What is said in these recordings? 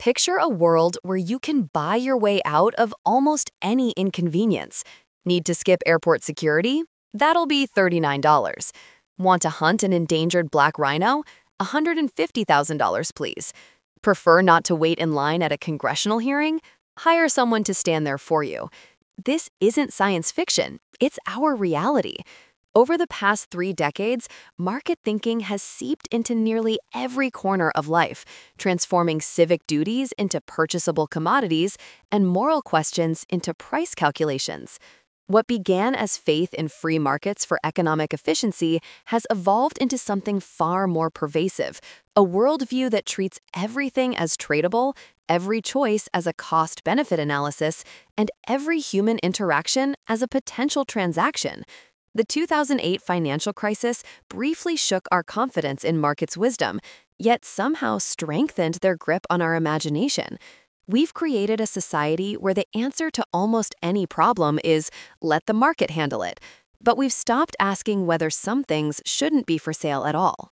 Picture a world where you can buy your way out of almost any inconvenience. Need to skip airport security? That'll be $39. Want to hunt an endangered black rhino? $150,000, please. Prefer not to wait in line at a congressional hearing? Hire someone to stand there for you. This isn't science fiction, it's our reality. Over the past 3 decades, market thinking has seeped into nearly every corner of life, transforming civic duties into purchasable commodities and moral questions into price calculations. What began as faith in free markets for economic efficiency has evolved into something far more pervasive, a worldview that treats everything as tradable, every choice as a cost-benefit analysis, and every human interaction as a potential transaction. The 2008 financial crisis briefly shook our confidence in markets' wisdom, yet somehow strengthened their grip on our imagination. We've created a society where the answer to almost any problem is, let the market handle it. But we've stopped asking whether some things shouldn't be for sale at all.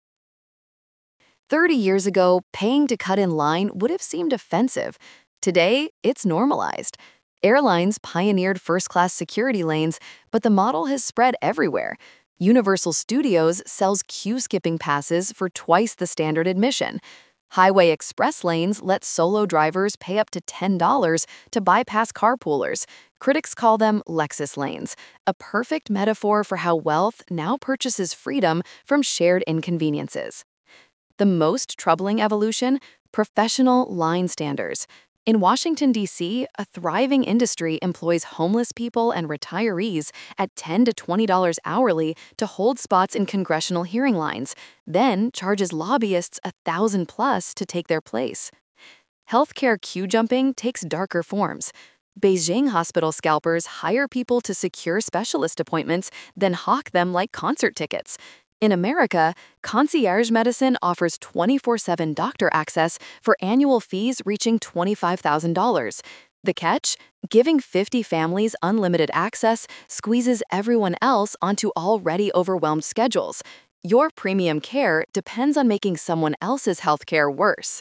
30 years ago, paying to cut in line would have seemed offensive. Today, it's normalized. Airlines pioneered first-class security lanes, but the model has spread everywhere. Universal Studios sells queue-skipping passes for twice the standard admission. Highway express lanes let solo drivers pay up to $10 to bypass carpoolers. Critics call them Lexus lanes, a perfect metaphor for how wealth now purchases freedom from shared inconveniences. The most troubling evolution: professional line standers. In Washington, D.C., a thriving industry employs homeless people and retirees at $10 to $20 hourly to hold spots in congressional hearing lines, then charges lobbyists $1,000+ to take their place. Healthcare queue jumping takes darker forms. Beijing hospital scalpers hire people to secure specialist appointments, then hawk them like concert tickets. In America, concierge medicine offers 24/7 doctor access for annual fees reaching $25,000. The catch? Giving 50 families unlimited access squeezes everyone else onto already overwhelmed schedules. Your premium care depends on making someone else's healthcare worse.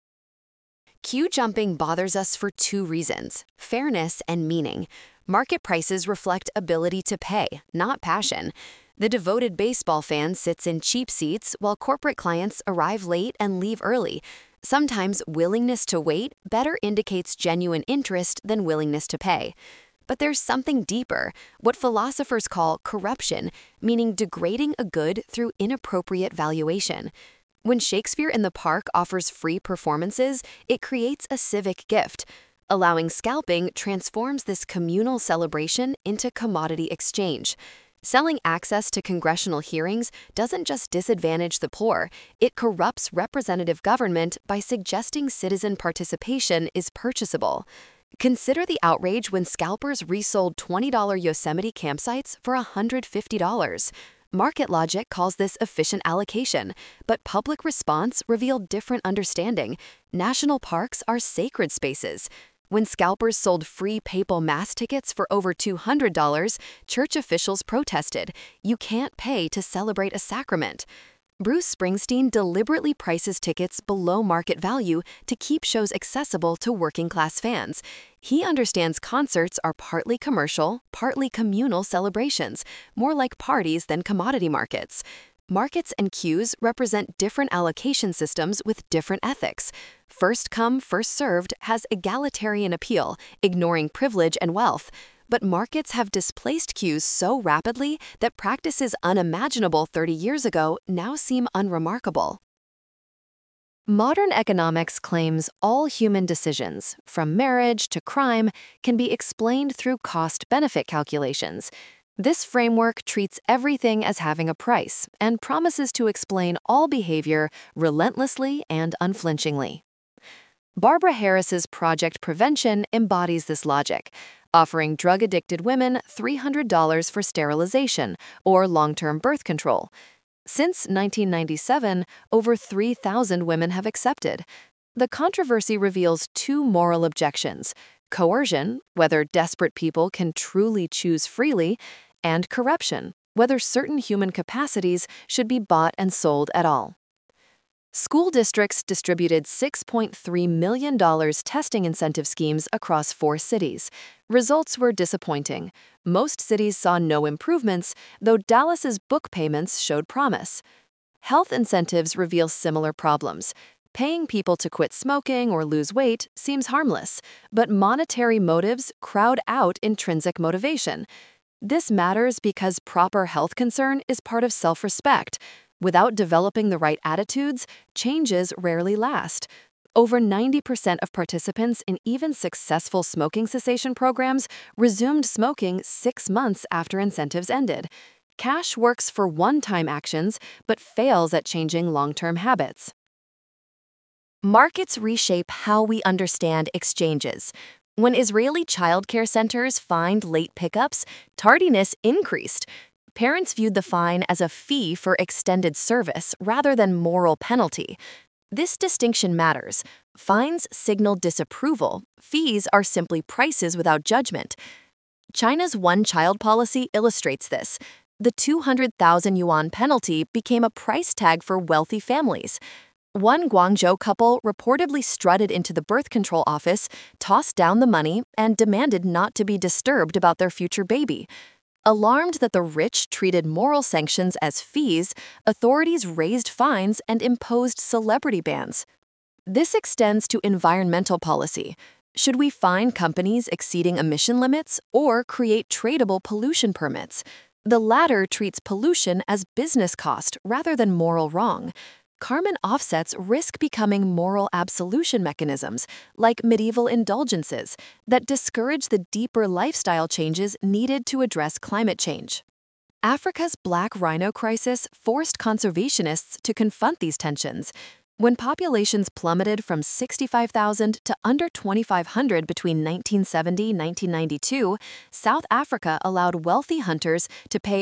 Queue jumping bothers us for two reasons: fairness and meaning. Market prices reflect ability to pay, not passion. The devoted baseball fan sits in cheap seats while corporate clients arrive late and leave early. Sometimes willingness to wait better indicates genuine interest than willingness to pay. But there's something deeper, what philosophers call corruption, meaning degrading a good through inappropriate valuation. When Shakespeare in the Park offers free performances, it creates a civic gift. Allowing scalping transforms this communal celebration into commodity exchange. Selling access to congressional hearings doesn't just disadvantage the poor, it corrupts representative government by suggesting citizen participation is purchasable. Consider the outrage when scalpers resold $20 Yosemite campsites for $150. Market logic calls this efficient allocation, but public response revealed different understanding. National parks are sacred spaces. When scalpers sold free papal mass tickets for over $200, church officials protested. You can't pay to celebrate a sacrament. Bruce Springsteen deliberately prices tickets below market value to keep shows accessible to working-class fans. He understands concerts are partly commercial, partly communal celebrations, more like parties than commodity markets. Markets and queues represent different allocation systems with different ethics. First come, first served has egalitarian appeal, ignoring privilege and wealth. But markets have displaced queues so rapidly that practices unimaginable 30 years ago now seem unremarkable. Modern economics claims all human decisions, from marriage to crime, can be explained through cost-benefit calculations. This framework treats everything as having a price and promises to explain all behavior relentlessly and unflinchingly. Barbara Harris's Project Prevention embodies this logic, offering drug-addicted women $300 for sterilization or long-term birth control. Since 1997, over 3,000 women have accepted. The controversy reveals two moral objections: coercion, whether desperate people can truly choose freely, and corruption, whether certain human capacities should be bought and sold at all. School districts distributed $6.3 million testing incentive schemes across 4 cities. Results were disappointing. Most cities saw no improvements, though Dallas's book payments showed promise. Health incentives reveal similar problems. Paying people to quit smoking or lose weight seems harmless, but monetary motives crowd out intrinsic motivation. This matters because proper health concern is part of self-respect. Without developing the right attitudes, changes rarely last. Over 90% of participants in even successful smoking cessation programs resumed smoking 6 months after incentives ended. Cash works for one-time actions, but fails at changing long-term habits. Markets reshape how we understand exchanges. When Israeli childcare centers fined late pickups, tardiness increased. Parents viewed the fine as a fee for extended service rather than moral penalty. This distinction matters. Fines signal disapproval. Fees are simply prices without judgment. China's one-child policy illustrates this. The 200,000 yuan penalty became a price tag for wealthy families. One Guangzhou couple reportedly strutted into the birth control office, tossed down the money, and demanded not to be disturbed about their future baby. Alarmed that the rich treated moral sanctions as fees, authorities raised fines and imposed celebrity bans. This extends to environmental policy. Should we fine companies exceeding emission limits or create tradable pollution permits? The latter treats pollution as business cost rather than moral wrong. Carbon offsets risk becoming moral absolution mechanisms, like medieval indulgences, that discourage the deeper lifestyle changes needed to address climate change. Africa's black rhino crisis forced conservationists to confront these tensions. When populations plummeted from 65,000 to under 2,500 between 1970 and 1992, South Africa allowed wealthy hunters to pay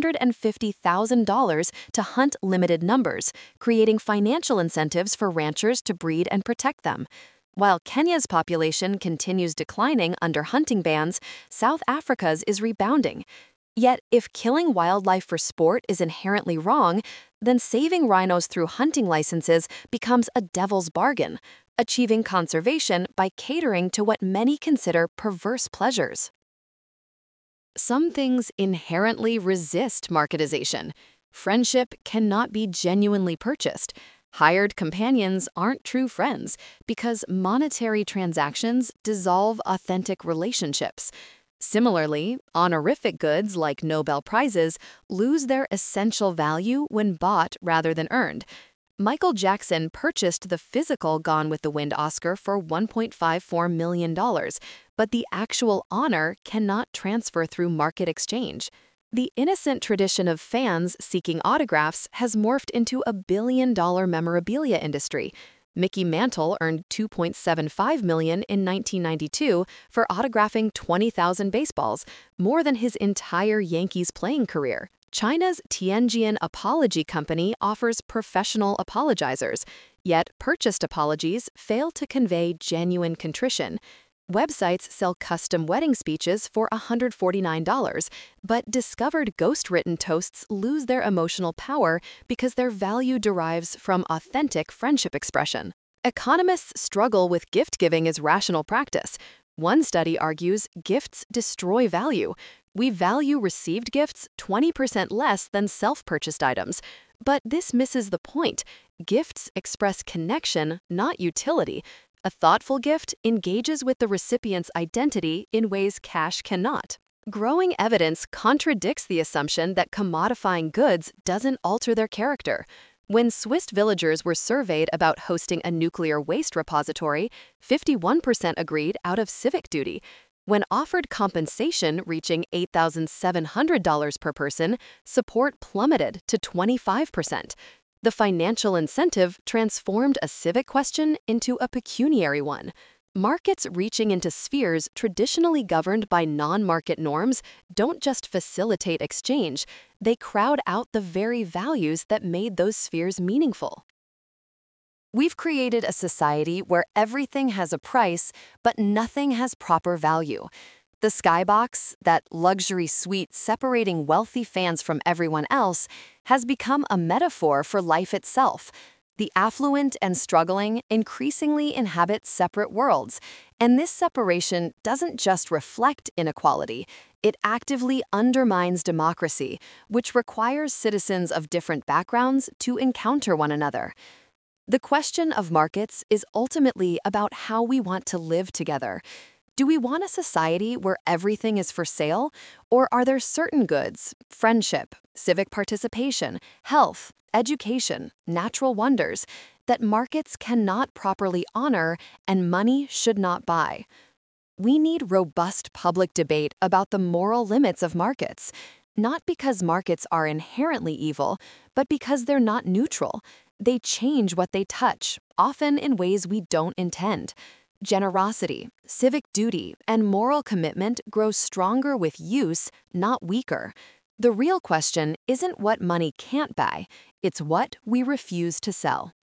$150,000 to hunt limited numbers, creating financial incentives for ranchers to breed and protect them. While Kenya's population continues declining under hunting bans, South Africa's is rebounding. Yet, if killing wildlife for sport is inherently wrong, then saving rhinos through hunting licenses becomes a devil's bargain, achieving conservation by catering to what many consider perverse pleasures. Some things inherently resist marketization. Friendship cannot be genuinely purchased. Hired companions aren't true friends because monetary transactions dissolve authentic relationships. Similarly, honorific goods like Nobel Prizes lose their essential value when bought rather than earned. Michael Jackson purchased the physical Gone with the Wind Oscar for $1.54 million, but the actual honor cannot transfer through market exchange. The innocent tradition of fans seeking autographs has morphed into a billion-dollar memorabilia industry. Mickey Mantle earned $2.75 million in 1992 for autographing 20,000 baseballs, more than his entire Yankees playing career. China's Tianjin Apology Company offers professional apologizers, yet purchased apologies fail to convey genuine contrition. Websites sell custom wedding speeches for $149, but discovered ghost-written toasts lose their emotional power because their value derives from authentic friendship expression. Economists struggle with gift-giving as rational practice. One study argues gifts destroy value. We value received gifts 20% less than self-purchased items. But this misses the point. Gifts express connection, not utility. A thoughtful gift engages with the recipient's identity in ways cash cannot. Growing evidence contradicts the assumption that commodifying goods doesn't alter their character. When Swiss villagers were surveyed about hosting a nuclear waste repository, 51% agreed out of civic duty. When offered compensation reaching $8,700 per person, support plummeted to 25%. The financial incentive transformed a civic question into a pecuniary one. Markets reaching into spheres traditionally governed by non-market norms don't just facilitate exchange, they crowd out the very values that made those spheres meaningful. We've created a society where everything has a price, but nothing has proper value. The Skybox, that luxury suite separating wealthy fans from everyone else, has become a metaphor for life itself. The affluent and struggling increasingly inhabit separate worlds, and this separation doesn't just reflect inequality, it actively undermines democracy, which requires citizens of different backgrounds to encounter one another. The question of markets is ultimately about how we want to live together. Do we want a society where everything is for sale, or are there certain goods, friendship, civic participation, health, education, natural wonders, that markets cannot properly honor and money should not buy? We need robust public debate about the moral limits of markets, not because markets are inherently evil, but because they're not neutral. They change what they touch, often in ways we don't intend. Generosity, civic duty, and moral commitment grow stronger with use, not weaker. The real question isn't what money can't buy, it's what we refuse to sell.